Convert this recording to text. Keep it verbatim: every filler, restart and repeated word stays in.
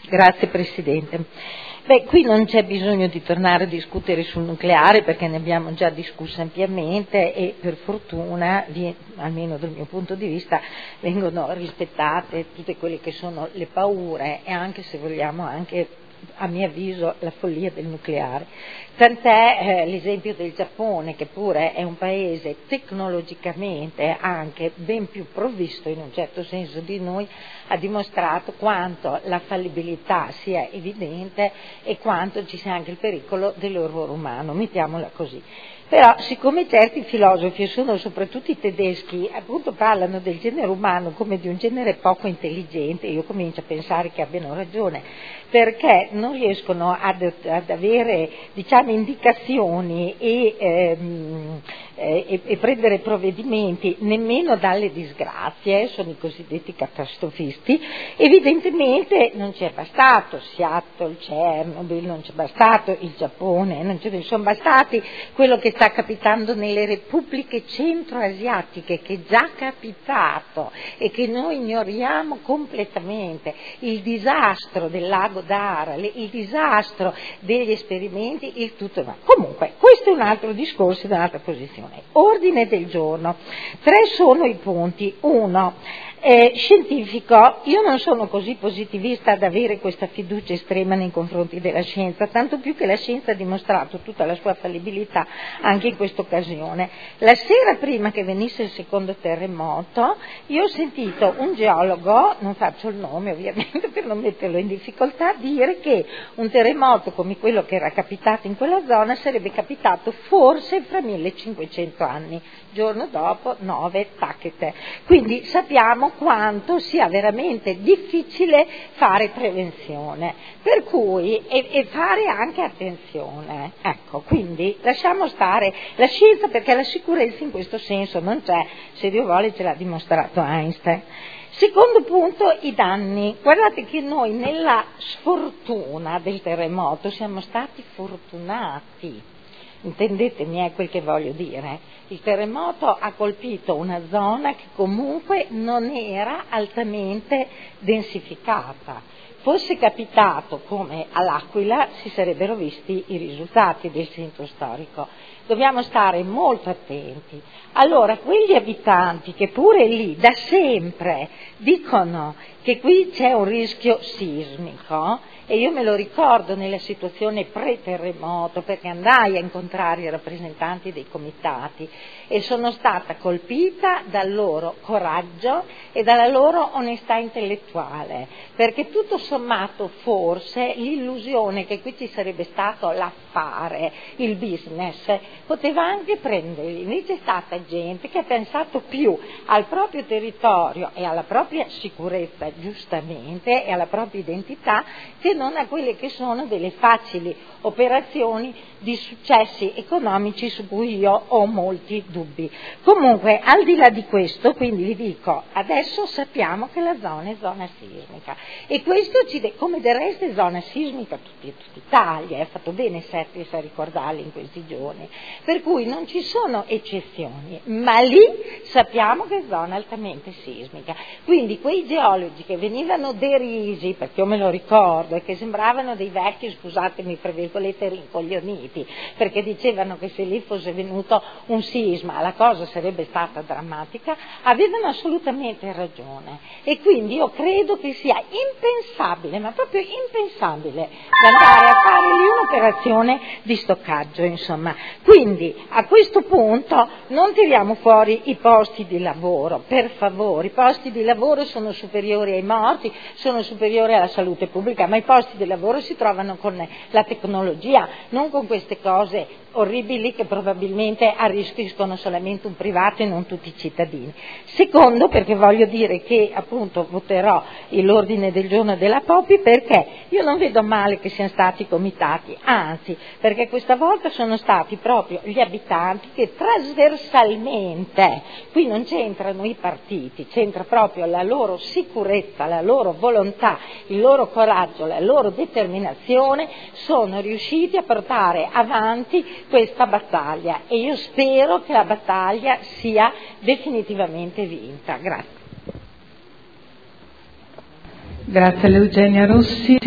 Grazie Presidente. Beh, qui non c'è bisogno di tornare a discutere sul nucleare perché ne abbiamo già discusso ampiamente e per fortuna, almeno dal mio punto di vista, vengono rispettate tutte quelle che sono le paure e anche, se vogliamo, anche a mio avviso la follia del nucleare. Tant'è eh, l'esempio del Giappone, che pure è un paese tecnologicamente anche ben più provvisto in un certo senso di noi, ha dimostrato quanto la fallibilità sia evidente e quanto ci sia anche il pericolo dell'orrore umano, mettiamola così. Però siccome certi filosofi, sono soprattutto i tedeschi, appunto parlano del genere umano come di un genere poco intelligente, io comincio a pensare che abbiano ragione, perché non riescono ad, ad avere, diciamo, indicazioni e, ehm, e, e prendere provvedimenti nemmeno dalle disgrazie, sono i cosiddetti catastrofisti. Evidentemente non ci è bastato Seattle, Chernobyl, non ci è bastato il Giappone, non ce ne sono bastati quello che sta capitando nelle repubbliche centroasiatiche, che è già capitato e che noi ignoriamo completamente, il disastro del lago Dara, il disastro degli esperimenti, il tutto. Ma comunque questo è un altro discorso, un'altra posizione. Ordine del giorno. Tre sono i punti. Uno, eh, scientifico. Io non sono così positivista ad avere questa fiducia estrema nei confronti della scienza, tanto più che la scienza ha dimostrato tutta la sua fallibilità anche in questa occasione. La sera prima che venisse il secondo terremoto, io ho sentito un geologo, non faccio il nome ovviamente per non metterlo in difficoltà, dire che un terremoto come quello che era capitato in quella zona sarebbe capitato forse fra millecinquecento anni, giorno dopo nove tacchete. Quindi sappiamo quanto sia veramente difficile fare prevenzione, per cui e, e fare anche attenzione. Ecco, quindi lasciamo stare la scienza, perché la sicurezza in questo senso non c'è, se Dio vuole ce l'ha dimostrato Einstein. Secondo punto, i danni. Guardate che noi nella sfortuna del terremoto siamo stati fortunati, intendetemi è quel che voglio dire. Il terremoto ha colpito una zona che comunque non era altamente densificata. Fosse capitato come all'Aquila, si sarebbero visti i risultati del centro storico. Dobbiamo stare molto attenti. Allora, quegli abitanti che pure lì da sempre dicono che qui c'è un rischio sismico, e io me lo ricordo nella situazione pre-terremoto, perché andai a incontrare i rappresentanti dei comitati e sono stata colpita dal loro coraggio e dalla loro onestà intellettuale, perché tutto sommato forse l'illusione che qui ci sarebbe stato l'affare, il business, poteva anche prenderli. Invece è stata gente che ha pensato più al proprio territorio e alla propria sicurezza, giustamente, e alla propria identità, che non a quelle che sono delle facili operazioni di successi economici su cui io ho molti dubbi. Comunque, al di là di questo, quindi vi dico, adesso sappiamo che la zona è zona sismica, e questo ci de- come del resto è zona sismica tutta Italia, ha fatto bene Settis a ricordarli in questi giorni, per cui non ci sono eccezioni, ma lì sappiamo che è zona altamente sismica. Quindi quei geologi che venivano derisi, perché io me lo ricordo, e che sembravano dei vecchi, scusatemi per virgolette, rincoglioniti, perché dicevano che se lì fosse venuto un sisma la cosa sarebbe stata drammatica, avevano assolutamente ragione. E quindi io credo che sia impensabile, ma proprio impensabile, andare a fare lì un'operazione di stoccaggio, insomma. Quindi a questo punto non tiriamo fuori i posti di lavoro, per favore. I posti di lavoro sono superiori ai morti, sono superiori alla salute pubblica, ma i posti di lavoro si trovano con la tecnologia, non con queste cose orribili che probabilmente arrischiano solamente un privato e non tutti i cittadini. Secondo, perché voglio dire che appunto voterò l'ordine del giorno della Popi, perché io non vedo male che siano stati comitati, anzi, perché questa volta sono stati proprio gli abitanti che trasversalmente, qui non c'entrano i partiti, c'entra proprio la loro sicurezza, la loro volontà, il loro coraggio, la loro determinazione, sono riusciti a portare avanti questa battaglia, e io spero che la battaglia sia definitivamente vinta. Grazie. Grazie a Eugenia Rossi.